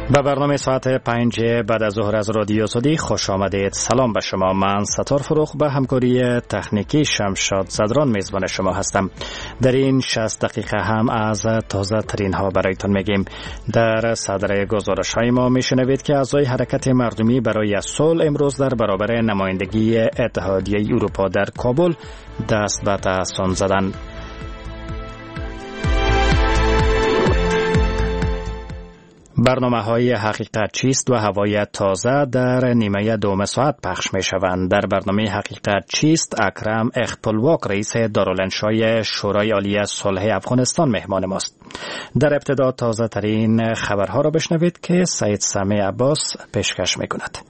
به برنامه ساعت 5 بعد از ظهر از رادیو آزادی خوش آمدید. سلام به شما. من ستار فروخ به همکاری تکنیکی شمشاد زدران میزبان شما هستم. در این 60 دقیقه هم از تازه ترین ها برایتان میگیم. در صدر گزارش های ما میشنوید که اعضای حرکت مردمی برای صلح امروز در برابر نمایندگی اتحادیه اروپا در کابل دست به تحصن زدند. برنامه های حقیقت چیست و هوای تازه در نیمه دوم ساعت پخش می شوند. در برنامه حقیقت چیست اکرم اخپلواک رئیس دارالانشای شورای عالی صلح افغانستان مهمان ماست. در ابتدا تازه ترین خبرها را بشنوید که سید سامی عباس پیشکش می کند.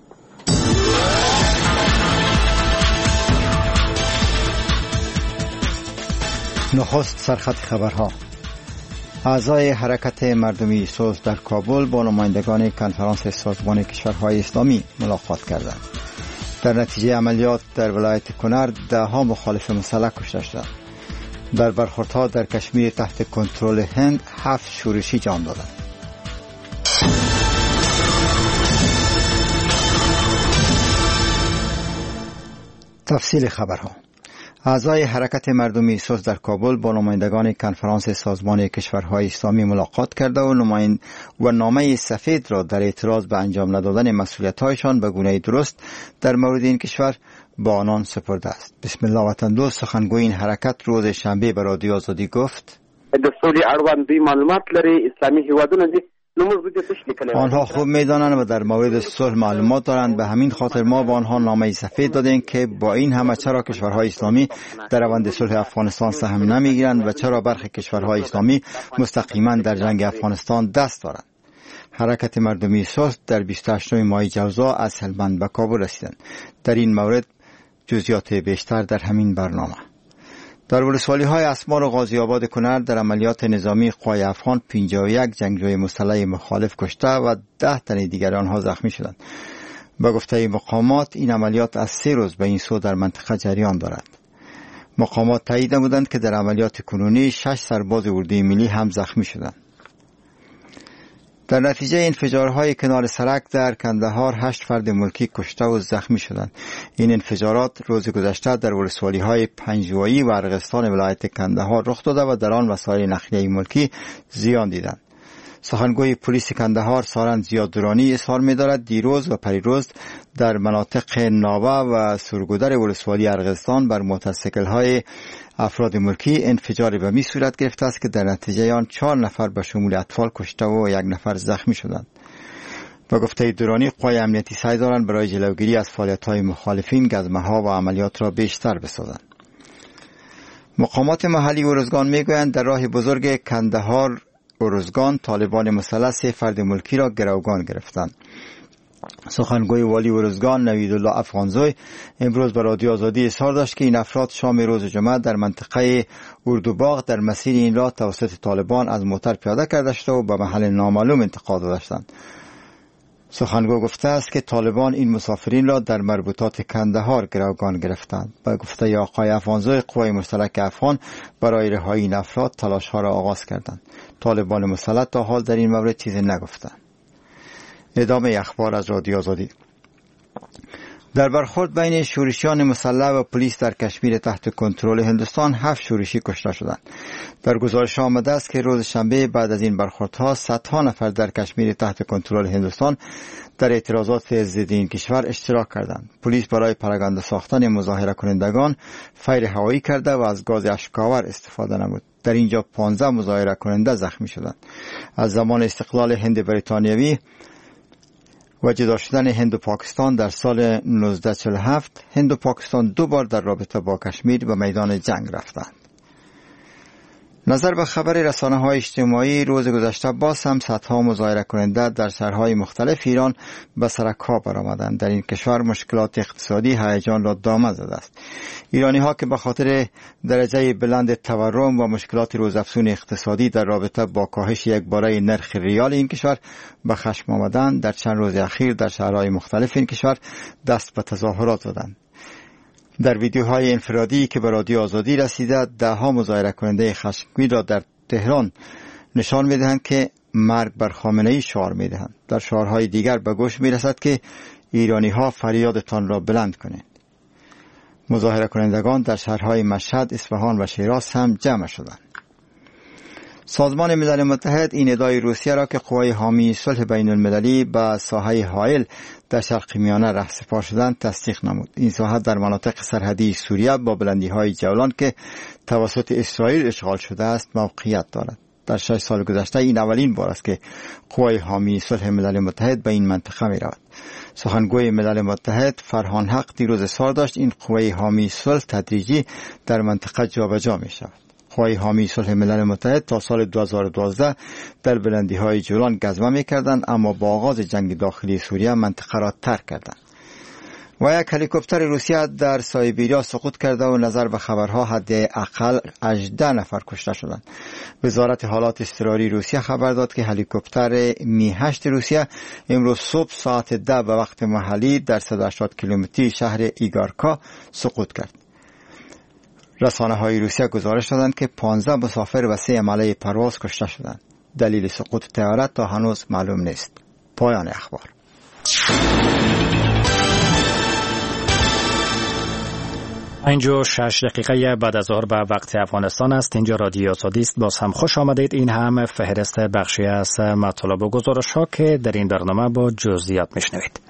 نخست سرخط خبرها. اعضای حرکت مردمی صلح در کابل با نمایندگان کنفرانس سازمان کشورهای اسلامی ملاقات کردند. در نتیجه عملیات در ولایت کنر ده‌ها مخالف مسلح کشته شدند. در برخوردها در کشمیر تحت کنترل هند 7 شورشی جان دادند. تفصیل خبرها. اعضای حرکت مردمی صلح در کابل با نمایندگان کنفرانس سازمان کشورهای اسلامی ملاقات کرده و نامه سفید را در اعتراض به انجام ندادن مسئولیت‌هایشان به گونه درست در مورد این کشور با آنان سپرده است. بسم الله وطن دوست سخنگوی این حرکت روز شنبه به رادیو آزادی گفت: د سولې اړوند دوی معلومات لري، اسلامي هیوادونه دي. آنها خوب می‌دانند و در مورد صلح معلومات دارند. به همین خاطر ما به آنها نامه سفید دادیم که با این همه چرا کشورهای اسلامی در روند صلح افغانستان سهم نمی‌گیرند و چرا برخی کشورهای اسلامی مستقیما در جنگ افغانستان دست دارند. حرکت مردمی صلح در 28 ماه جوزا از هلمند به کابل رسیدند. در این مورد جزئیات بیشتر در همین برنامه. در ولسوالی‌های اسمار و غازی آباد کنر در عملیات نظامی قوای افغان 51 جنگجوی مسلح مخالف کشته و 10 تن دیگر آنها زخمی شدند. به گفته مقامات این عملیات از 3 روز به این سو در منطقه جریان دارد. مقامات تایید نمودند که در عملیات کنونی 6 سرباز اردوی ملی هم زخمی شدند. در نتیجه انفجارهای کنار سرک در کندهار 8 فرد ملکی کشته و زخمی شدند. این انفجارات روز گذشته در ولسوالی‌های پنجوایی و ارغستان ولایت کندهار رخ داده و در آن وسایل نقلیه ملکی زیان دیدند. سخنگوی پلیس کندهار سارن زیاد درانی اظهار می‌دارد دیروز و پریروز در مناطق ناوه و سرگودر ولسوالی ارغستان بر موتورسیکل‌های افراد ملکی انفجار به می صورت گرفته است که در نتیجه آن 4 نفر به شمول اطفال کشته و 1 نفر زخمی شدند. با گفته درانی قوای امنیتی سعی دارند برای جلوگیری از فعالیت‌های مخالفین گزمه‌ها و عملیات را بیشتر بسازند. مقامات محلی ارزگان میگویند در راه بزرگ کندهار ارزگان طالبان مسلح 3 فرد ملکی را گروگان گرفتند. سخنگوی والی ارزگان نویدالله افغانزوی امروز به رادیو آزادی اظهار داشت که این افراد شام روز جمعه در منطقه اردوباغ در مسیر این راه توسط طالبان از موتر پیاده کرده شده و به محل نامعلوم انتقال داشتند. سخنگو گفته است که طالبان این مسافرین را در مربوطات کندهار گروگان گرفتند. به گفته آقای افغانزوی قوای مشترک افغان برای رهایی این افراد تلاش‌ها را آغاز کردند. طالبان مسلح تا حال در این مورد چیزی نگفتند. ادامه اخبار از رادیو آزادی. در برخورد بین شورشیان مسلح و پلیس در کشمیر تحت کنترل هندوستان 7 شورشی کشته شدند. در گزارش آمده است که روز شنبه بعد از این برخوردها صدها نفر در کشمیر تحت کنترل هندوستان در اعتراضات ضد این کشور اشتراک کردند. پلیس برای پراگنده ساختن مظاهره کنندگان فیر هوایی کرده و از گاز اشک‌آور استفاده نمود. در اینجا 15 مظاهره کننده زخمی شدند. از زمان استقلال هند بریتانیایی و جدا شدن هند و پاکستان در سال 1947 هند و پاکستان 2 بار در رابطه با کشمیر به میدان جنگ رفتند. نظر به خبر رسانه‌های اجتماعی روز گذشته باز هم صدها مظاهره کننده در شهرهای مختلف ایران به سرک‌ها برآمدند. در این کشور مشکلات اقتصادی هیجان را دامن زده است. ایرانی‌ها که به خاطر درجه بلند تورم و مشکلات روزافزون اقتصادی در رابطه با کاهش یکباره نرخ ریال این کشور به خشم آمدند، در چند روز اخیر در شهرهای مختلف این کشور دست به تظاهرات زدند. در ویدیوهای انفرادی که به رادیو آزادی رسیده، ده‌ها مظاهره کننده خشمگین را در تهران نشان می‌دهند که مرگ بر خامنه‌ای شعار می‌دهند. در شعارهای دیگر به گوش می‌رسد که ایرانی‌ها فریادتان را بلند کنید. مظاهره کنندگان در شهرهای مشهد، اصفهان و شیراز هم جمع شدند. سازمان ملل متحد این ندای روسیه را که قوای حامی صلح بین المللی به ساحه حائل در شرق میانه رهسپار شدند تصدیق نمود. این ساحه در مناطق سرحدی سوریه با بلندی‌های جولان که توسط اسرائیل اشغال شده است موقعیت دارد. در 6 سال گذشته این اولین بار است که قوای حامی صلح ملل متحد به این منطقه می رود. سخنگوی ملل متحد فرهان حق دیروز اظهار داشت این قوای حامی صلح تدریجی در منطقه جابجا می شود. قوای حامی صلح ملل متحد تا سال 2012 در بلندی‌های جولان غزوه می‌کردند، اما با آغاز جنگ داخلی سوریه منطقه را ترک کردند. و یک هلیکوپتر روسیه در سایبریا سقوط کرده و نظر به خبرها حداقل 18 نفر کشته شدند. وزارت حالات اضطراری روسیه خبر داد که هلیکوپتر می 8 روسیه امروز صبح ساعت 10 به وقت محلی در 180 کیلومتری شهر ایگارکا سقوط کرد. رسانه‌های روسیه گزارش دادند که 15 مسافر و 3 عمله پرواز کشته شدند. دلیل سقوط طیاره تا هنوز معلوم نیست. پایان اخبار. اینجا 6 دقیقه بعد از ظهر به وقت افغانستان است. اینجا رادیو آزادی است. باز هم خوش آمدید. این هم فهرست بخشی از مطالب و گزارش ها که در این برنامه با جزئیات میشنوید.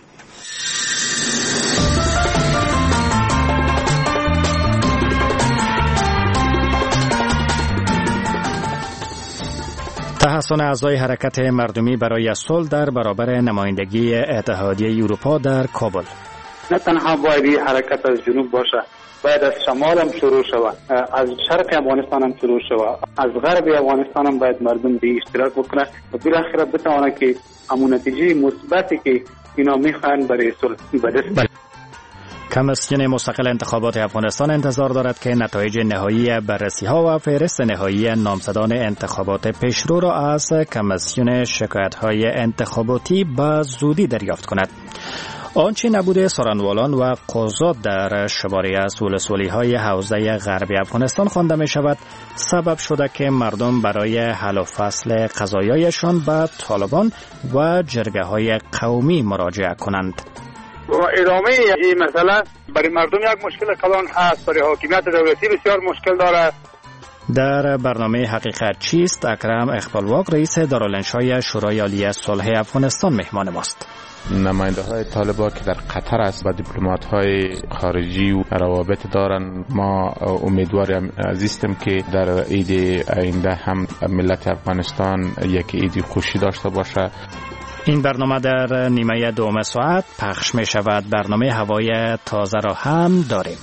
تحسن اعضای حرکت مردمی برای صلح در برابر نمایندگی اتحادیه اروپا در کابل. نه تنها باید این حرکت از جنوب باشه، باید از شمال هم شروع شود، از شرق افغانستان هم شروع شود، از غرب افغانستان هم باید مردم به اشتراک بکنه و بالاخره بتوانه که همون نتیجه مثبتی که اینا میخوان برای صلح به دست بیاره. کمیسیون مستقل انتخابات افغانستان انتظار دارد که نتایج نهایی بررسی‌ها و فهرست نهایی نامزدان انتخابات پیشرو را از کمیسیون شکایت‌های انتخاباتی به زودی دریافت کند. آنچه نبوده سارنوالان و قضات در شماری از ولسوالی‌های حوزه غربی افغانستان خوانده می شود سبب شده که مردم برای حل و فصل قضایایشان به طالبان و جرگه‌های قومی مراجعه کنند. ادامه این مسئله برای مردم یک مشکل کلان هست، برای حاکمیت دولتی بسیار مشکل داره. در برنامه حقیقت چیست اکرم اقبالواق رئیس دارالانشای شورای عالی صلح افغانستان مهمان ماست. نماینده های طالبان که در قطر است با دیپلمات های خارجی و روابط دارن، ما امیدواریم عزیزیم که در عید آینده هم ملت افغانستان یک عید خوشی داشته باشه. این برنامه در نیمه دوم ساعت پخش می شود. برنامه هوای تازه را هم داریم.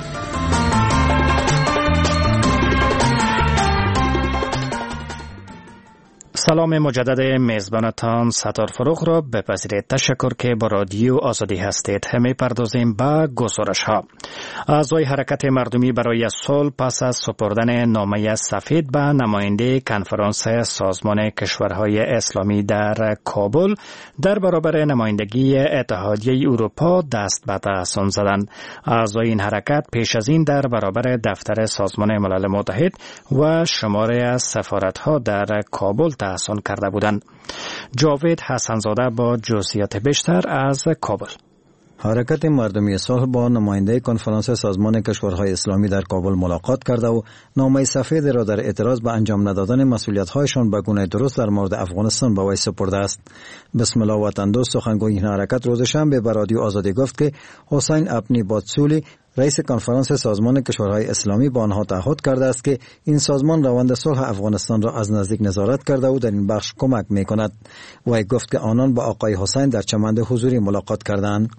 سلام مجدد میزبانتان ستار فروغ را بپذیرید. تشکر که با رادیو آزادی هستید. می پردازیم به گزارش ها. اعضای حرکت مردمی برای صلح پس از سپردن نامه سفید به نماینده کنفرانس سازمان کشورهای اسلامی در کابل در برابر نمایندگی اتحادیه اروپا دست به تحسن زدند. اعضای این حرکت پیش از این در برابر دفتر سازمان ملل متحد و شماره از سفارت‌ها در کابل تحسن کرده بودند. جاوید حسنزاده با جزئیات بیشتر از کابل. حرکت مردمی صلح با نماینده کنفرانس سازمان کشورهای اسلامی در کابل ملاقات کرده و نامه سفید را در اعتراض به انجام ندادن مسئولیت‌هایشان به گونه درست در مورد افغانستان به وی سپرده است. بسم الله وطن دوست سخنگوی این حرکت روز شنبه به رادیو آزادی گفت که حسین ابنی بادسولی رئیس کنفرانس سازمان کشورهای اسلامی با آنها تعهد کرده است که این سازمان روند صلح افغانستان را از نزدیک نظارت کرده و در این بخش کمک می‌کند. وی گفت که آنان با آقای حسین در چمند حضوری ملاقات کردند.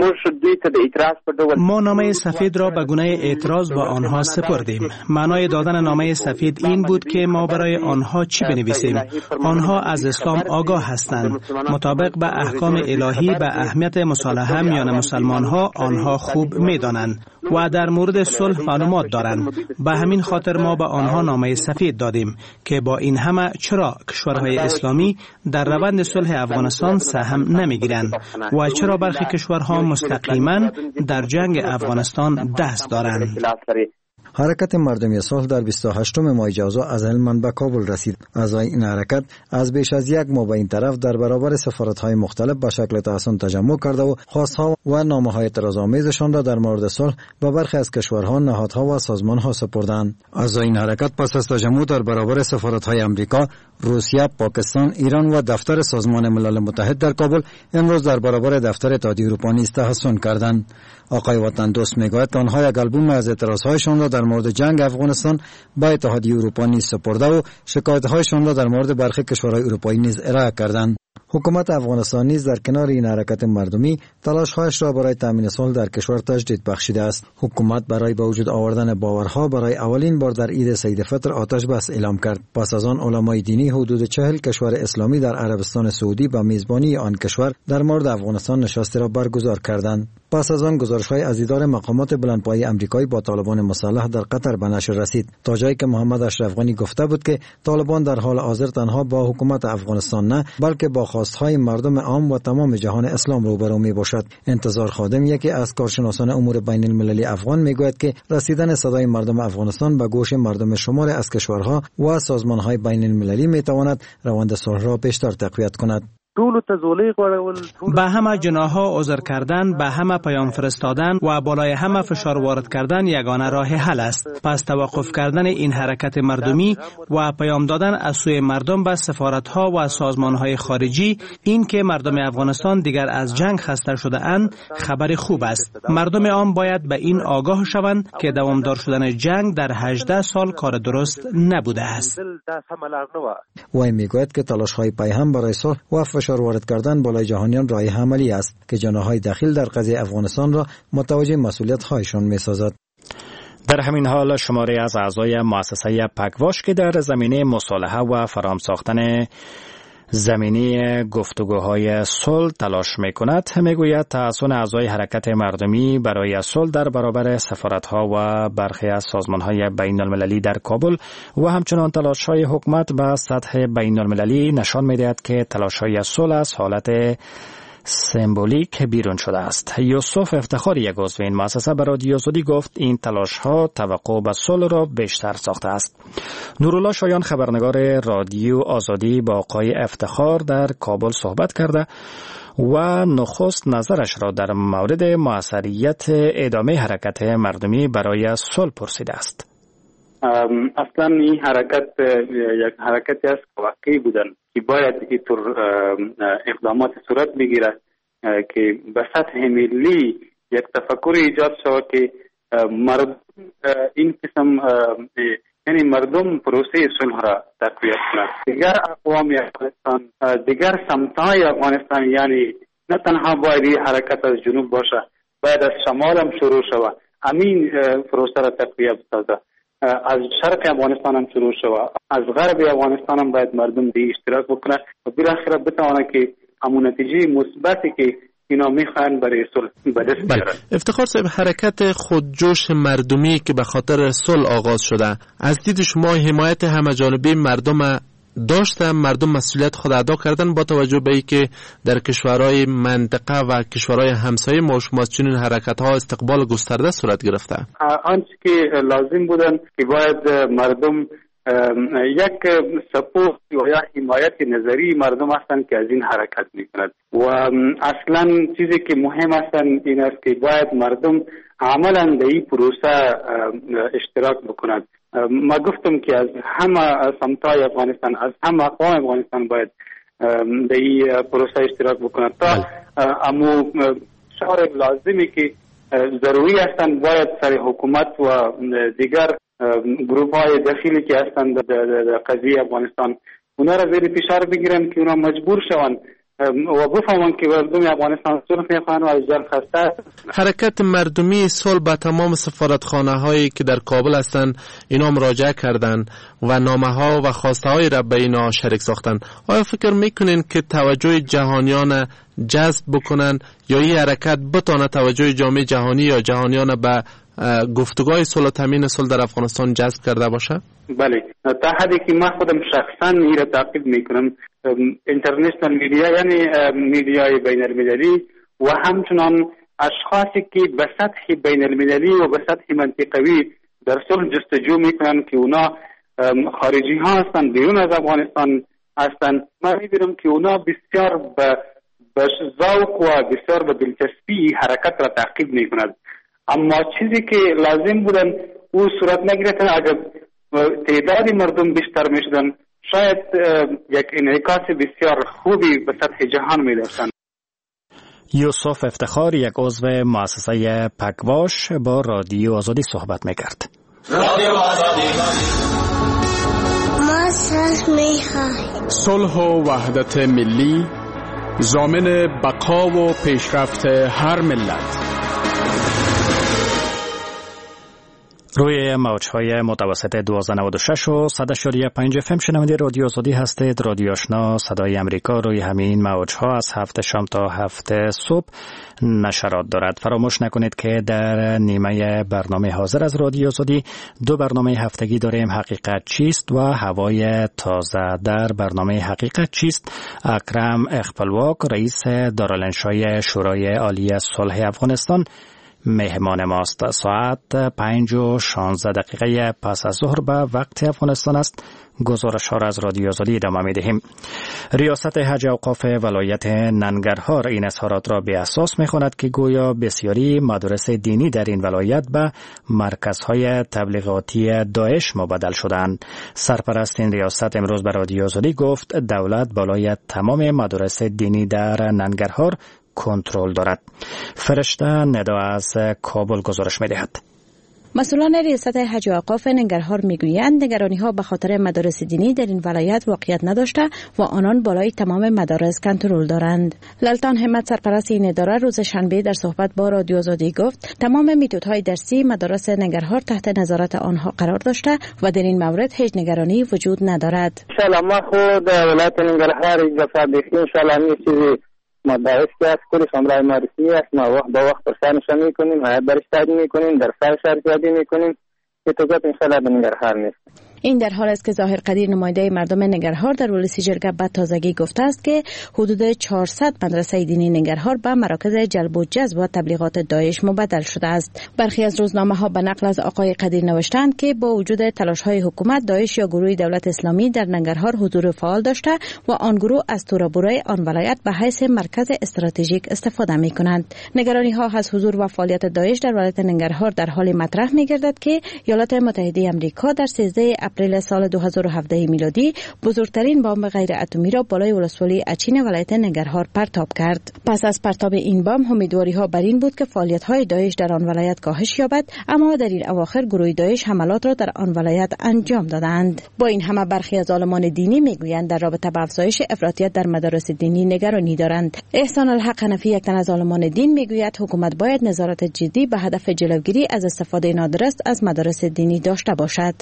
ما نامه سفید را به گونه اعتراض با آنها سپردیم. معنای دادن نامه سفید این بود که ما برای آنها چی بنویسیم. آنها از اسلام آگاه هستند. مطابق به احکام الهی به اهمیت مصالحه میان مسلمان ها آنها خوب میدانند و در مورد صلح معلومات دارند. به همین خاطر ما به آنها نامه سفید دادیم که با این همه چرا کشورهای اسلامی در روند صلح افغانستان سهم نمیگیرند و چرا برخی کشورها مستقیما در جنگ افغانستان دست دارند. حرکت مردمی صلح در 28 ماه جوزا از هلمند به کابل رسید. اعضای این حرکت از بیش از یک ماه به این طرف در برابر سفارت‌های مختلف به شکل تحسن تجمع کرده و خواست‌ها و نامه‌های اعتراض‌آمیزشان را در مورد صلح به برخی از کشورها، نهادها و سازمان‌ها سپردند. اعضای این حرکت پس از تجمع در برابر سفارت‌های آمریکا، روسیه، پاکستان، ایران و دفتر سازمان ملل متحد در کابل امروز در برابر دفتر اتحادیه اروپا نیز تحسن کردند. آقای وطن دوست میگوید آنها یک آلبوم از اعتراضهایشان را در مورد جنگ افغانستان با اتحادیه اروپا نیز سپرده و شکایت‌هایشان را در مورد برخی کشورهای اروپایی نیز ارائه کردند. حکومت افغانستان نیز در کنار این حرکت مردمی تلاش‌هایش را برای تامین صلح در کشور تجدید بخشیده است. حکومت برای به وجود آوردن باورها برای اولین بار در عید سید فطر آتش بس اعلام کرد. پس از آن علمای دینی حدود 40 کشور اسلامی در عربستان سعودی به میزبانی آن کشور در مورد افغانستان نشستی را برگزار کردند. پس از آن گزارش‌های از اداره مقامات بلندپایه آمریکایی با طالبان مسلح در قطر به نشر رسید، تا جایی که محمد اشرف غنی گفته بود که طالبان در حال حاضر تنها با حکومت افغانستان نه، بلکه با خواست‌های مردم عام و تمام جهان اسلام روبرو می‌باشد. انتظار خادم، یکی از کارشناسان امور بین المللی افغان، میگوید که رسیدن صدای مردم افغانستان به گوش مردم شمار از کشورها و سازمان‌های بین المللی می‌تواند روند صلح را بیشتر تقویت کند. به همه جناح‌ها عذر کردن، به همه پیام فرستادن و بالای همه فشار وارد کردن یگانه راه حل است. پس توقف کردن این حرکت مردمی و پیام دادن از سوی مردم به سفارت‌ها و سازمان‌های خارجی، این که مردم افغانستان دیگر از جنگ خسته شده اند، خبر خوب است. مردم عام باید به این آگاه شوند که دوامدار شدن جنگ در 18 سال کار درست نبوده است. وی میگوید که تلاش‌های پیهم برای صلح و فشار وارد کردن بالای جهانیان راه عملی است که جناح‌های داخل در قضیه افغانستان را متوجه مسئولیت‌هایشان می‌سازد. در همین حال شماری از اعضای مؤسسه پکواش که در زمینه مصالحه و فرام ساختن زمینی گفتگوهای صلح تلاش می‌کند، میگوید تحسن اعضای حرکت مردمی برای صلح در برابر سفارت‌ها و برخی از سازمان‌های بین‌المللی در کابل و همچنان تلاش‌های حکومت به سطح بین‌المللی نشان می‌دهد که تلاش‌های صلح از حالت سمبولیک بیرون شده است. یوسف افتخار، یک عضو این مؤسسه، به رادیو آزادی گفت این تلاش‌ها توقع به صلح را بیشتر ساخته است. نورالله شایان، خبرنگار رادیو آزادی، با آقای افتخار در کابل صحبت کرده و نخست نظرش را در مورد موثریت ادامه حرکت مردمی برای صلح پرسیده است. اصلا این حرکت یک حرکتی است که واقعی بودن که باید اینطور اقدامات صورت بگیره که به سطح ملی یک تفکر ایجاد شود که مردم این قسم یعنی مردم پروسه صلح را تقویت کنند. دیگر اقوام افغانستان، دیگر سمت‌های افغانستان، یعنی نه تنها باید این حرکت از جنوب باشه، باید از شمال هم شروع شود، امین پروسه را تقویت بسازه. از شرق افغانستان هم شروع شود، از غرب افغانستان هم باید مردم به اشتراک بکنه و بالاخره بتوانه که همون نتیجه مثبتی که اینا میخوان برای صلح به دست بیارن. افتخار صاحب، حرکت خودجوش مردمی که به خاطر صلح آغاز شده، از دید شما حمایت همه‌جانبه مردم داشتن؟ مردم مسئولیت خود ادا کردن با توجه به اینکه در کشورهای منطقه و کشورهای همسایه ما شما چنین حرکت‌ها استقبال گسترده صورت گرفته؟ آنچه که لازم بودن که باید مردم یک سپورت و یا حمایت نظری مردم هستند که از این حرکت میکنند و اصلا چیزی که مهم هستند این است که باید مردم عملا در این پروسه اشتراک بکنند. ما گفتم که از همه سمت‌های افغانستان، از همه اقوام افغانستان باید در این پروسه اشتراک بکنند تا امو شعار لازمی که ضروری هستند باید سر حکومت و دیگر گروه های داخلی که هستند در قضیه افغانستان اونا را زیر فشار بگیرن که اونا مجبور شوند و بفهمن که مردم افغانستان صلح میخوان و از جنگ خسته. حرکت مردمی صلح به تمام سفارتخانه هایی که در کابل هستند اینا مراجعه کردن و نامه ها و خواسته های را به اینا شریک ساختن. آیا فکر میکنین که توجه جهانیان جذب بکنن یا این حرکت بتونه توجه جامعه جهانی یا جهانیان به گفتگوهای صلح و تامین صلح در افغانستان جذب کرده باشه؟ بله، تا حدی که من خودم شخصا این را تعقیب میکنم، اینترنشنال میدیا یعنی میدیای بین المللی و همچنان اشخاصی که به سطح بین المللی و به سطح منطقوی در صلح جستجو میکنن که اونا خارجی ها هستن، بیرون از افغانستان هستن. من میبینم که اونا بسیار به ذوق و بسیار به دلچسپی حرکت را تعقیب میکنند، اما چیزی که لازم بودن او صورت نگرفته. اگر تعداد مردم بیشتر میشدن شاید یک انعکاس بسیار خوبی به سطح جهان میداشتن. یوسف افتخار، یک عضو مؤسسه پکواش، با رادیو آزادی صحبت میکرد. رادیو آزادی ما صلح و وحدت ملی ضامن بقا و پیشرفت هر ملت. روی موج‌های متوسط 1296 و 100.5 FM شنونده رادیو آزادی هستید. رادیو آشنا صدای امریکا روی همین موج‌ها از 7 شام تا 7 صبح نشرات دارد. فراموش نکنید که در نیمه برنامه حاضر از رادیو آزادی 2 برنامه هفتگی داریم: حقیقت چیست و هوای تازه. در برنامه حقیقت چیست اکرم اخپلواک، رئیس دارالانشای شورای عالی صلح افغانستان، مهمان ماست. ساعت 5:16 پس از ظهر به وقت افغانستان است. گزارش ها را از رادیو آزادی ادامه می دهیم. ریاست حج اوقاف ولایت ننگرهار این اظهارات را به اساس می خواند که گویا بسیاری مدارس دینی در این ولایت به مرکزهای تبلیغاتی داعش مبدل شدند. سرپرست این ریاست امروز به رادیو آزادی گفت دولت بالای تمام مدارس دینی در ننگرهار کنترل دارد. فرشته ندا از کابل گزارش می دهد. مسئولان ریاست حج و اوقاف ننگرهار میگویند نگرانی ها به خاطر مدارس دینی در این ولایت واقعیت نداشته و آنان بالای تمام مدارس کنترل دارند. للتان همت، سرپرست این اداره، روز شنبه در صحبت با رادیو آزادی گفت تمام میتودهای درسی مدارس ننگرهار تحت نظارت آنها قرار داشته و در این مورد هیچ نگرانی وجود ندارد. ان شاء الله ما خود ولایت ننگرهار اجازه بدیم ان شاء الله چیزی مدارس که از کلی شمرای معرفی است ما وقت با وقت پرسانشان میکنیم، هایت برشتادی میکنیم، در سرش ارزیابی میکنیم که توقعات انشاءالله به ننگرهار نیست. این در حال است که ظاهر قدیر، نماینده مردم ننگرهار، در ولسی جرگه به تازگی گفته است که حدود 400 مدرسه دینی ننگرهار به مراکز جلب و جذب و تبلیغات داعش مبدل شده است. برخی از روزنامه ها به نقل از آقای قدیر نوشتند که با وجود تلاش های حکومت، داعش یا گروه دولت اسلامی در ننگرهار حضور فعال داشته و آن گروه از تورابورای آن ولایت به حیث مرکز استراتژیک استفاده می کنند. نگرانی ها از حضور و فعالیت داعش در ولایت ننگرهار در حال مطرح می گردد که ایالات متحده آمریکا در 13 اپریل سال 2017 میلادی بزرگترین بمب غیر اتمی را بالای ولسوالی اچین ولایت ننگرهار پرتاب کرد. پس از پرتاب این بمب امیدواری ها بر این بود که فعالیت های داعش در آن ولایت کاهش یابد، اما در این اواخر گروه داعش حملات را در آن ولایت انجام دادند. با این همه برخی از عالمان دینی میگویند در رابطه با افزایش افراطیت در مدارس دینی نگرانی دارند. احسان الحق حنفی، یک تن از عالمان دین، میگوید حکومت باید نظارت جدی به هدف جلوگیری از استفاده نادرست از مدارس دینی داشته باشد.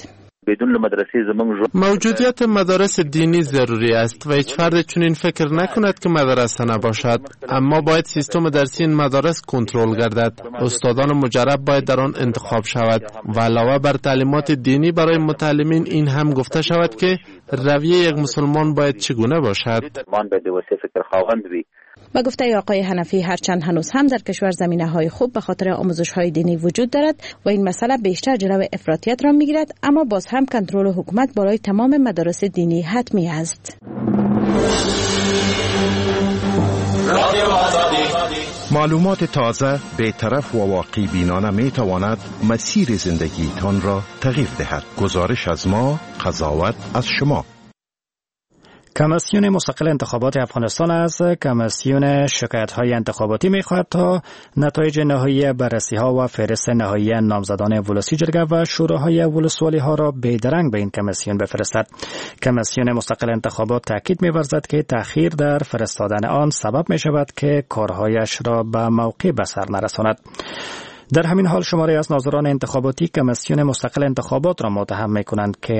موجودیت مدارس دینی ضروری است و هیچ فرد چنین فکر نکند که مدرسه نباشد، اما باید سیستم درسی این مدارس کنترل گردد. استادان مجرب باید در آن انتخاب شود و علاوه بر تعلیمات دینی برای متعلمین این هم گفته شود که رویه یک مسلمان باید چگونه باشد. با گفته آقای حنفی، هرچند هنوز هم در کشور زمینه‌های خوب به خاطر آموزش‌های دینی وجود دارد و این مسئله بیشتر جلو افراطیت را می‌گیرد، اما باز هم کنترل حکومت بالای تمام مدارس دینی حتمی است. معلومات تازه، بی‌طرف و واقعی بینانه می‌تواند مسیر زندگیتان را تغییر دهد. گزارش از ما، قضاوت از شما. کمیسیون مستقل انتخابات افغانستان از کمیسیون شکایت‌های انتخاباتی می‌خواهد تا نتایج نهایی بررسی‌ها و فهرست نهایی نامزدان ولسی جرگه و شوراهای ولسوالی‌ها را بیدرنگ به این کمیسیون بفرستد. کمیسیون مستقل انتخابات تاکید می‌ورزد که تأخیر در فرستادن آن سبب می‌شود که کارهایش را به موقع به سر نرساند. در همین حال شماری از ناظران انتخاباتی کمیسیون مستقل انتخابات را متهم می‌کنند که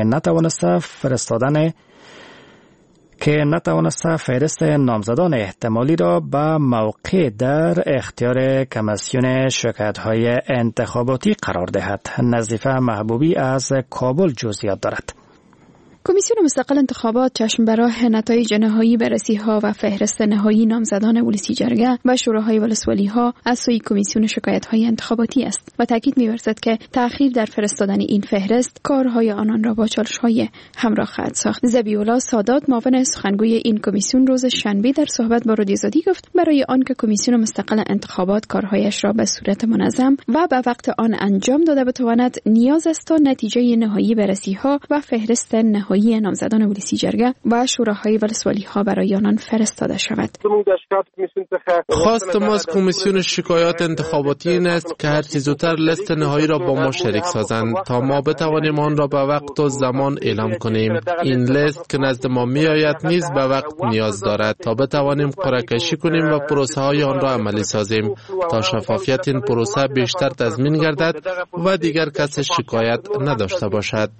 نتوانسته فهرست نامزدان احتمالی را به موقع در اختیار کمیسیون شکایت‌های انتخاباتی قرار دهد. نظیفه محبوبی از کابل جزئیات دارد. کمیسیون مستقل انتخابات چشم به راه نتایج نهایی بررسی‌ها و فهرست نهایی نامزدان ولسی جرگه و شوراهای ولسوالی‌ها از سوی کمیسیون شکایت‌های انتخاباتی است و تاکید می‌ورزد که تأخیر در فرستادن این فهرست کارهای آنان را با چالش‌های همراه خواهد ساخت. ذبیح‌الله سادات معاون سخنگوی این کمیسیون روز شنبه در صحبت با رادیو آزادی گفت برای آنکه کمیسیون مستقل انتخابات کارهایش را به صورت منظم و به وقت آن انجام داده بتواند نیاز است تا نتیجه نهایی بررسی‌ها و فهرست نهایی نامزدان ولسی جرگه و شوراهای ولسوالی‌ها برای آنان فرستاده شود. خواست ما از کمیسیون شکایات انتخاباتی این است که هر چه زودتر لیست نهایی را با ما شریک سازند تا ما بتوانیم آن را به وقت و زمان اعلام کنیم. این لیست که نزد ما میآید نیز به وقت نیاز دارد تا بتوانیم قرعه کشی کنیم و پروسه های آن را عملی سازیم تا شفافیت این پروسه بیشتر تضمین گردد و دیگر کس شکایت نداشته باشد.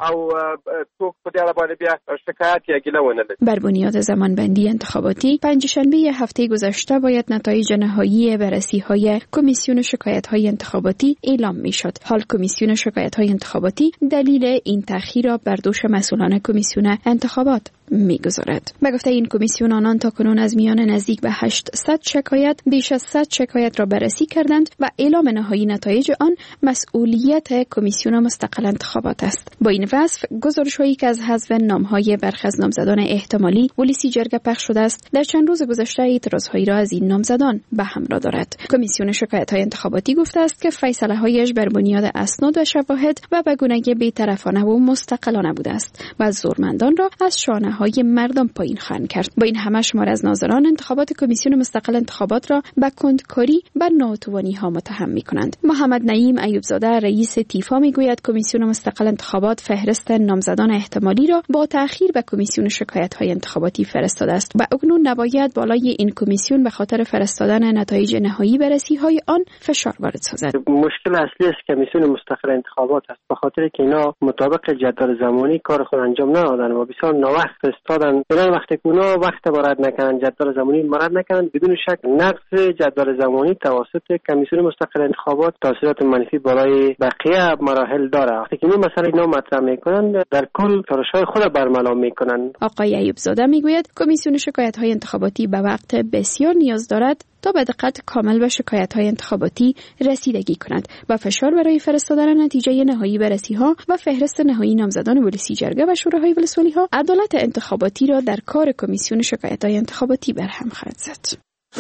بر بنیاد زمانبندی انتخاباتی پنجشنبه هفته گذشته باید نتایج نهایی بررسی‌های کمیسیون شکایت‌های انتخاباتی اعلام می‌شد. حال کمیسیون شکایت‌های انتخاباتی دلیل این تأخیر را بر دوش مسئولان کمیسیون انتخابات می‌گذارد. به گفته این کمیسیون آنان تاکنون از میان نزدیک به 800 شکایت بیش از 100 شکایت را بررسی کردند و اعلام نهایی نتایج آن مسئولیت کمیسیون مستقل انتخابات است. با این وصف گزارش‌هایی که از حذف نام‌های برخی از نامزدان احتمالی ولسی جرگه پخش شده است در چند روز گذشته اعتراض‌هایی را از این نامزدان به همراه دارد. کمیسیون شکایت‌های انتخاباتی گفته است که فیصله‌هایش بر بنیاد اسناد و شواهد و به گونه‌ای بی‌طرفانه و مستقلانه بوده است و زورمندان را از شانه‌های مردم پایین خواهند کرد. با این همه شمار از ناظران انتخابات کمیسیون مستقل انتخابات را به کندکاری و ناتوانی‌ها متهم می‌کنند. محمد نعیم ایوبزاده رئیس تیفا میگوید کمیسیون مستقل انتخابات فهرست نامزدان احتمالی را با تأخیر به کمیسیون شکایت‌های انتخاباتی فرستاده است و اکنون نباید بالای این کمیسیون به خاطر فرستادن نتایج نهایی بررسی‌های آن فشار وارد سازد. مشکل اصلی است کمیسیون مستقل انتخابات است، به خاطر که اینا مطابق جدول زمانی کار خود انجام ندادن و بسیار ناوقت فرستادن. اینا وقتی که اونا وقت مراد نکنن، جدول زمانی مراد نکنن، بدون شک نقض جدول زمانی توسط کمیسیون مستقل انتخابات تاثیرات منفی بالای بقیه مراحل داره. وقتی که این مسئله اینا مطرح میکنن در کل تلاش‌های خود برملا میکنن. آقای ایوبزاده میگوید کمیسیون شکایت‌های انتخاباتی به وقت بسیار نیاز دارد تا به دقت کامل به شکایت‌های انتخاباتی رسیدگی کند و فشار برای فرستادن نتیجه نهایی بررسی‌ها و فهرست نهایی نامزدان ولسی جرگه و شوراهای ولسوالی‌ها عدالت انتخاباتی را در کار کمیسیون شکایت‌های انتخاباتی برهم خواهد زد.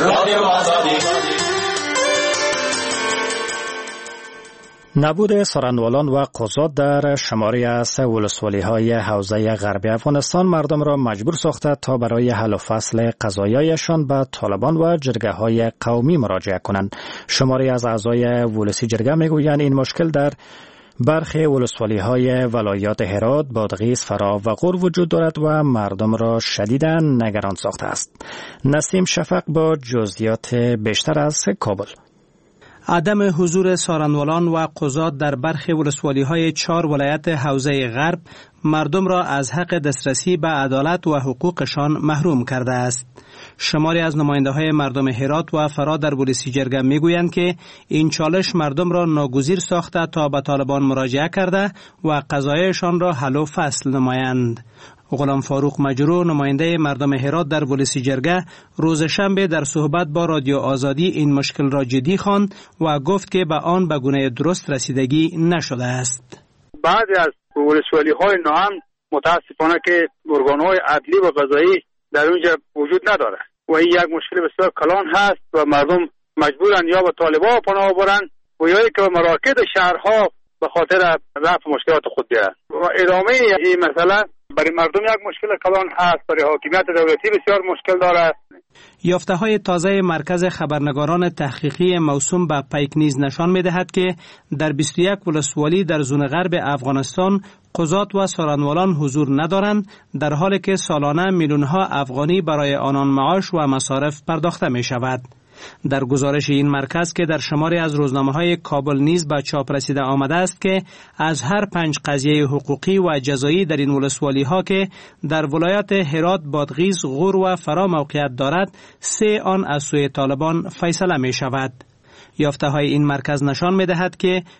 نبود سارنوالان و قضات در شماری از ولسوالی‌های حوزه غربی افغانستان مردم را مجبور ساخته تا برای حل و فصل قضایایشان به طالبان و جرگه‌های قومی مراجعه کنند. شماری از اعضای ولسی جرگه میگویند این مشکل در برخی ولسوالی‌های ولایات هرات، بادغیس، فراه و غور وجود دارد و مردم را شدیداً نگران ساخته است. نسیم شفق با جزئیات بیشتر از کابل. عدم حضور سارنوالان و قضات در برخی ولسوالی‌های 4 ولایت حوزه غرب مردم را از حق دسترسی به عدالت و حقوقشان محروم کرده است. شماری از نماینده‌های مردم هرات و فرا در ولسی جرگه می‌گویند که این چالش مردم را ناگزیر ساخته تا به طالبان مراجعه کرده و قضایایشان را حل و فصل نمایند. غلام فاروق مجروح نماینده مردم هرات در ولسی جرگه روز شنبه در صحبت با رادیو آزادی این مشکل را جدی خواند و گفت که به آن به گونه درست رسیدگی نشده است. بعضی از ولسوالی‌های ناامن متاسفانه که ارگان‌های عدلی و قضایی در اونجا وجود نداره و این یک مشکل بسیار کلان هست و مردم مجبورن یا به طالبان پناه برن و یا که به مراکز شهرها به خاطر رفع مشکلات خود بیارن. و ادامه این مسئله برای مردم یک مشکل کلان هست، برای حاکمیت دولتی بسیار مشکل داره. یافته‌های تازه مرکز خبرنگاران تحقیقی موسوم به پیک نیز نشان می‌دهد که در 21 ولسوالی در زون غرب افغانستان قضات و سارنوالان حضور ندارند، در حالی که سالانه میلیون‌ها افغانی برای آنان معاش و مصارف پرداخته می‌شود. در گزارش این مرکز که در شماری از روزنامه‌های کابل نیز به چاپ رسیده آمده است که از هر 5 قضیه حقوقی و جزایی در این ولسوالی‌ها که در ولایت هرات، بادغیس، غور و فرا موقعیت دارد، 3 آن از سوی طالبان فیصله می شود. یافته‌های این مرکز نشان می‌دهد که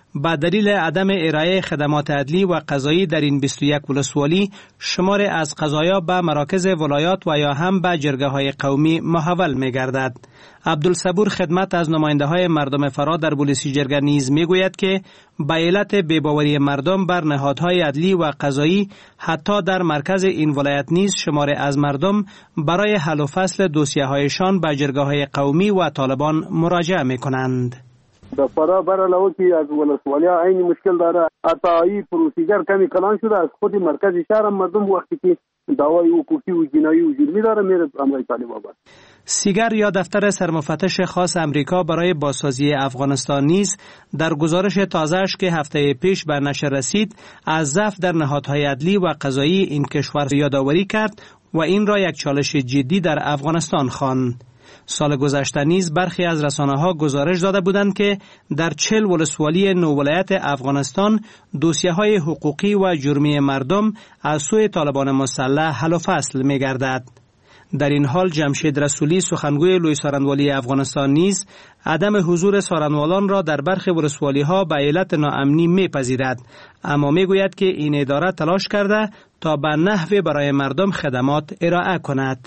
به دلیل عدم ارائه خدمات عدلی و قضایی در این 21 ولسوالی شمار از قضایا به مراکز ولایات و یا هم به جرگه‌های قومی محول می‌گردد. عبدالصبور خدمت از نماینده‌های مردم فرا در بولسی جرگه نیز می‌گوید که به علت بی‌باوری مردم بر نهادهای عدلی و قضایی حتی در مرکز این ولایت نیز شمار از مردم برای حل و فصل دوسیه‌هایشان به جرگه‌های قومی و طالبان مراجعه می‌کنند. در فرا بر علاوه که از ولسوالیا عین مشکل داره، عطایی پروسیجر کمی کلان شده. از خود مرکز شهر مردم وقتی که دعوای حقوقی و جنایی و جرمی داره میره امر طالبان. سیگر یا دفتر سرمفتش خاص امریکا برای بازسازی افغانستان نیز در گزارش تازه‌اش که هفته پیش به نشر رسید از ضعف در نهادهای عدلی و قضایی این کشور یادآوری کرد و این را یک چالش جدی در افغانستان خواند. سال گذشته نیز برخی از رسانه‌ها گزارش داده بودند که در 40 ولسوالی 9 ولایت افغانستان دوسیه‌های حقوقی و جرمی مردم از سوی طالبان مسلح حل و فصل می‌گردد. در این حال جمشید رسولی سخنگوی لوی سارنوالی افغانستان نیز عدم حضور سارنوالان را در برخی ولسوالی‌ها به علت ناامنی می‌پذیرد، اما می‌گوید که این اداره تلاش کرده تا به نحوی برای مردم خدمات ارائه کند.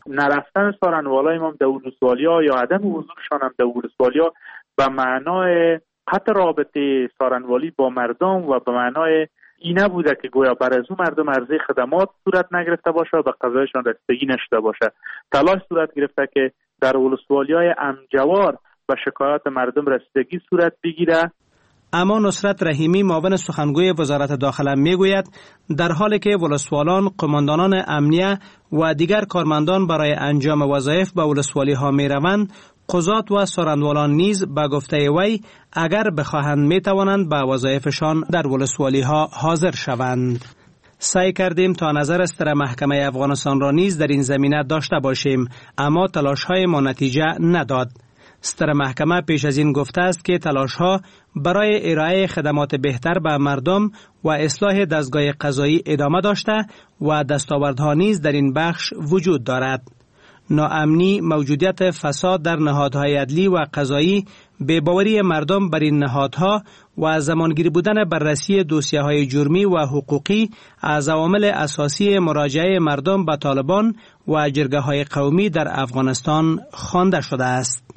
نرفتن سارنوالای ما در ولسوالیا یا عدم حضورشان هم در ولسوالیا به معنای قطع رابطه سارنوالی با مردم و به معنای این نبوده که گویا بر از اون مردم عرضه خدمات صورت نگرفته باشه و به قضایشان رسیدگی نشده باشه. تلاش صورت گرفته که در ولسوالیای امجوار به شکایات مردم رسیدگی صورت بگیره. اما نصرت رحیمی معاون سخنگوی وزارت داخله میگوید در حالی که ولسوالان، قماندانان امنیه و دیگر کارمندان برای انجام وظایف به ولسوالی ها می روند، قضات و سارنوالان نیز به گفته وی اگر بخواهند می توانند به وظایفشان در ولسوالی ها حاضر شوند. سعی کردیم تا نظر ستر محکمه افغانستان را نیز در این زمینه داشته باشیم، اما تلاش های ما نتیجه نداد. ستر محکمه پیش از این گفته است که تلاش‌ها برای ارائه خدمات بهتر به مردم و اصلاح دستگاه قضایی ادامه داشته و دستاوردها نیز در این بخش وجود دارد. ناامنی، موجودیت فساد در نهادهای عدلی و قضایی، بی‌باوری مردم بر این نهادها و زمانگیری بودن بررسی دوسیه‌های جرمی و حقوقی از عوامل اساسی مراجعه مردم به طالبان و جرگه‌های قومی در افغانستان خوانده شده است.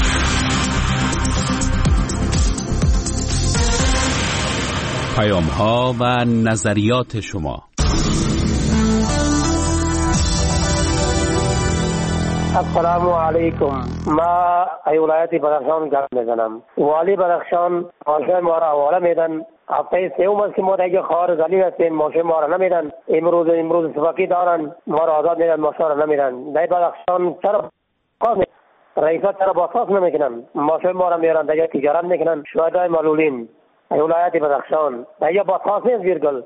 پیام‌ها و نظریات شما. السلام علیکم. ما ولایت بدخشان گپ میزنم. والی بدخشان ماشه ما را حواله میدن. هفته سوم است که ما دیگه خار ذلیل هستیم، ماشه ما را نمیدن. امروز سبقی دارن، ما را آزاد میدن، ماشه را نمیدن. در بدخشان چرا رئیسا چرا باساس نمیکنن؟ ماشه ما را میارن دیگه تجارت میکنن. شهدای معلولین ولایت بدخشان دیگه باساس نیست ویرگل.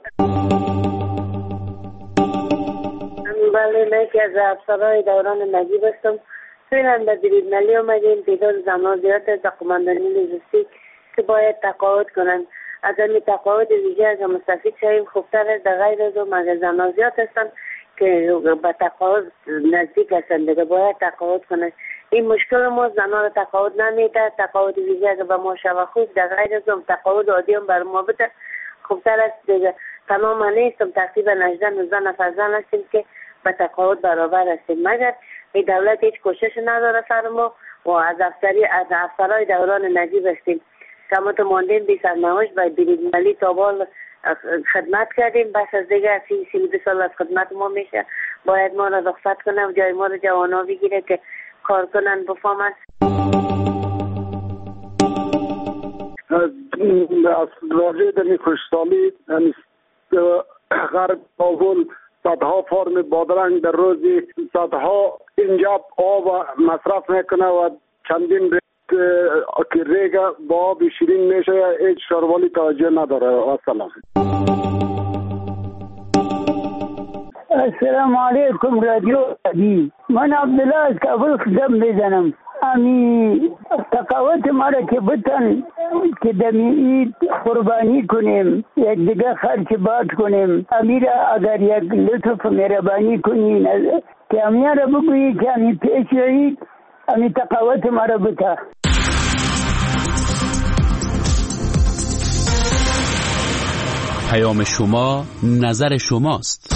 بله، من که از افسرهای دوران نجیب هستم. فعلا به بریدملی آمدیم. تعداد زمان زیاد از قماندانی لوجستیک که باید تقاعد کنند. از این تقاعد ویژه از مستفید شویم خوبتر است. در غیر از اون مگه زمان زیاد هستن که به تقاعد نزدیک هستند دیگه باید تقاعد کنند. این مشکل ما زنان تقاعد نمیده. تقاعد ویژه اگه به ما شوه خوب، در غیر از اون تقاعد عادی هم بر ما بده خوبتر است دیگه. تمام نیستم، تقریبا 18-19 نفر زن هستیم که به تقاعد برابر هستیم، مگر این دولت هیچ کوشش نداره سر ما و از افسرهای دوران نجیب هستیم. کما تو ماندیم 20 سرنوشت باید بریدملی تابال خدمت کردیم. بس از دیگه 32 سال از خدمت ما میشه، باید ما را رخصت کنم، جای ما را جوانا بگیره که کار کنن بفهم است. از راجع در این خوشسالی غرب کابل صدها فرم بادرنگ در روزی صدها اینجا آب مصرف میکنه و چندین ریگ با آب شیرین میشه، هیچ شاروالی توجه نداره. السلام. السلام علیکم رادیو عدی. من عبدالله از کابل خدم میزنم. امی تقاوت ما را که بتن که دمی قربانی کنیم، یک دیگه خرچ بات کنیم، امی را اگر یک لطف مهربانی کنین که امی را بگویی که امی پیش روید، امی تقاوت ما را بتا. پیام شما نظر شماست.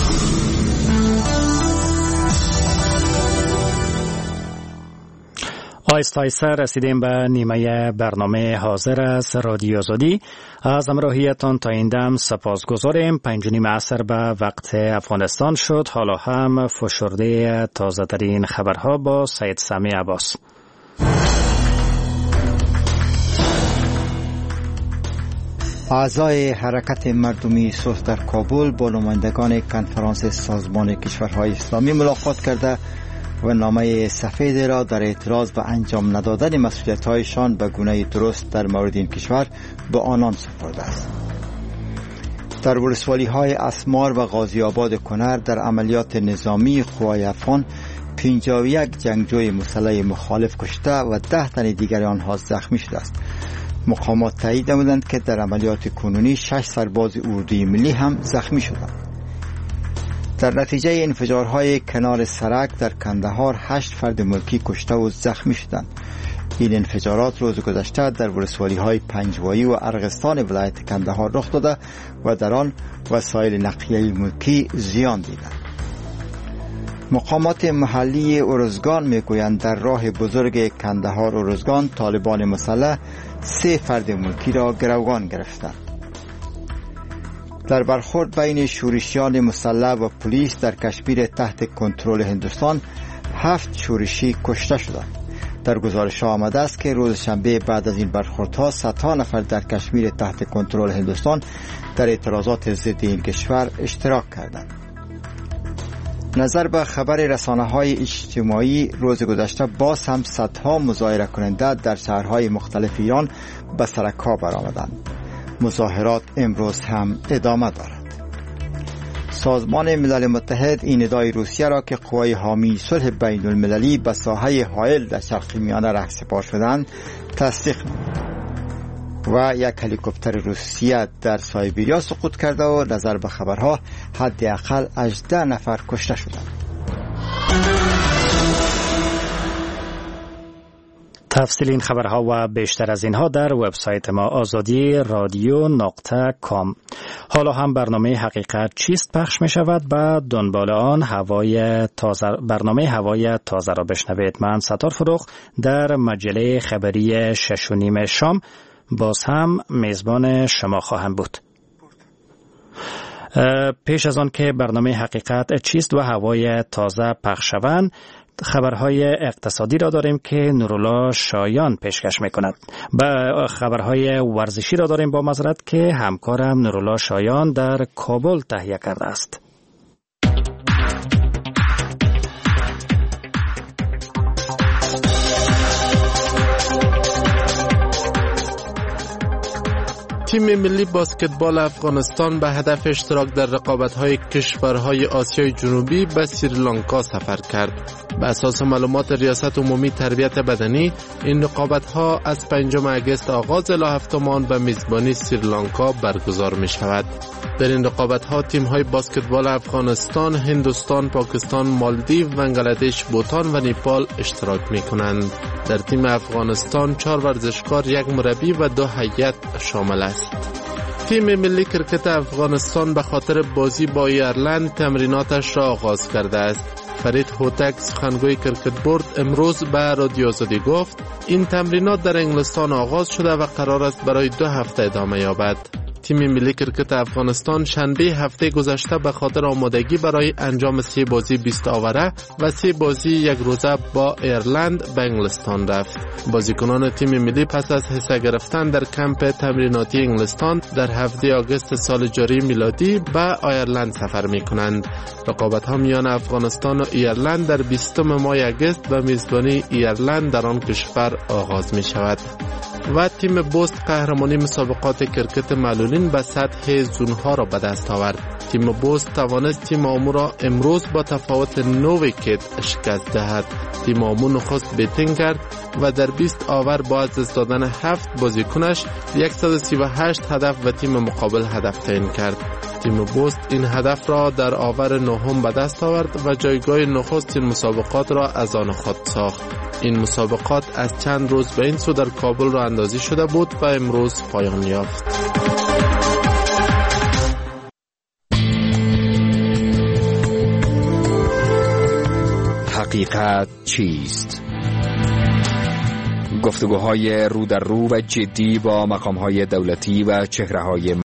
آهسته آهسته رسیدیم به نیمه برنامه حاضر از رادیو آزادی. از همراهیتان تا این دم سپاسگزاریم. 5:30 عصر به وقت افغانستان شد. حالا هم فشرده تازه ترین خبرها با سید سامی عباس. اعضای حرکت مردمی صلح در کابل با نمایندگان کنفرانس سازمان کشورهای اسلامی ملاقات کرده و نامه سفید را در اعتراض به انجام ندادن مسئولیت‌هایشان به گونه درست در مورد این کشور به آنان سپرده است. در ولسوالی‌های اسمار و غازی آباد کنر در عملیات نظامی قوای افغان 51 جنگجوی مسلح مخالف کشته و 10 تن دیگر آنها زخمی شده است. مقامات تایید نمودند که در عملیات کنونی 6 سرباز اردوی ملی هم زخمی شدند. در نتیجه انفجارهای کنار سرک در کندهار 8 فرد ملکی کشته و زخمی شدند. این انفجارات روز گذشته در ولسوالی‌های پنجوایی و ارغستان ولایت کندهار رخ داده و در آن وسایل نقلیه ملکی زیان دیدند. مقامات محلی ارزگان میگویند در راه بزرگ کندهار ارزگان طالبان مسلح 3 فرد ملکی را گروگان گرفتند. در برخورد بین شورشیان مسلح و پلیس در کشمیر تحت کنترل هندوستان 7 شورشی کشته شدند. در گزارش آمده است که روز شنبه بعد از این برخوردها 100 نفر در کشمیر تحت کنترل هندوستان در اعتراضات ضد این کشور اشتراک کردند. نظر به خبر رسانه‌های اجتماعی روز گذشته باز هم صدها مظاهره کننده در شهرهای مختلف ایران به سرک‌ها برآمدند. مظاهرات امروز هم ادامه دارد. سازمان ملل متحد این ندای روسیه را که قوای حامی صلح بین المللی به ساحه حائل در شرق میانه رهسپار شدند تصدیق و یک هلیکوپتر روسیه در سایبریا سقوط کرده و نظر به خبرها حداقل 18 نفر کشته شدند. تفصیل این خبرها و بیشتر از اینها در وبسایت ما azadi.radio.com. حالا هم برنامه حقیقت چیست پخش می شود. به دنبال آن برنامه هوای تازه را بشنوید. من ستار فروغ در مجله خبری 6:30 شام باز هم میزبان شما خواهم بود. پیش از آن که برنامه حقیقت چیست و هوای تازه پخش شوند، خبرهای اقتصادی را داریم که نورالله شایان پیشکش میکند. با خبرهای ورزشی را داریم با معذرت که همکارم نورالله شایان در کابل تهیه کرده است. تیم ملی باسکتبال افغانستان به هدف اشتراک در رقابت‌های کشورهای آسیای جنوبی به سریلانکا سفر کرد. به اساس معلومات ریاست عمومی تربیت بدنی، این رقابت‌ها از 5 اگست آغاز الی 7 به میزبانی سریلانکا برگزار می‌شود. در این رقابت‌ها تیم‌های باسکتبال افغانستان، هندوستان، پاکستان، مالدیو، بنگلادش، بوتان و نیپال اشتراک می‌کنند. در تیم افغانستان 4 ورزشکار، 1 مربی و 2 هیئت شامل است. تیم ملی کرکت افغانستان به خاطر بازی با ایرلند تمریناتش را آغاز کرده است. فرید هوتک سخنگوی کرکت بورد امروز به رادیو آزادی گفت این تمرینات در انگلستان آغاز شده و قرار است برای 2 هفته ادامه یابد. تیم ملی کرکت افغانستان شنبه هفته گذشته به خاطر آمادگی برای انجام 3 بازی 20 آوره و 3 بازی 1 روزه با ایرلند به انگلستان رفت. بازیکنان تیم ملی پس از حصه گرفتن در کمپ تمریناتی انگلستان در 7 آگوست سال جاری میلادی به ایرلند سفر می کنند. رقابت ها میان افغانستان و ایرلند در 20 ماه آگوست به میزبانی ایرلند در آن کشور آغاز می شود. و تیم بوست قهرمانی مسابقات کرکت معلولین به سطح زونها را به دست آورد. تیم بوست توانست تیم آمو را امروز با تفاوت 9 ویکت شکست دهد. تیم آمو نخست بیتینگ کرد و در 20 آور با از دست دادن 7 بازیکنش 138 هدف و تیم مقابل هدف تعیین کرد. تیم بوست این هدف را در آور 9 به دست آورد و جایگاه نخست این مسابقات را از آن خود ساخت. این مسابقات از چند روز به این سو در کابل را اندازی شده بود و امروز پایان یافت. حقیقت چیست؟ گفتگوهای رو در رو و جدی با مقام‌های دولتی و چهره‌های